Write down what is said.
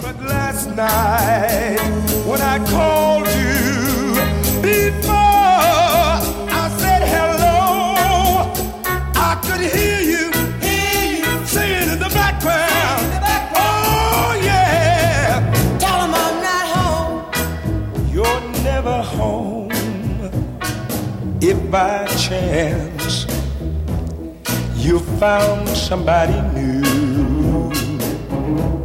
But last night when I called you before I said hello, I could hear you singing in the background. Oh yeah. Tell 'em I'm not home. You're never home. If by chance you found somebody new,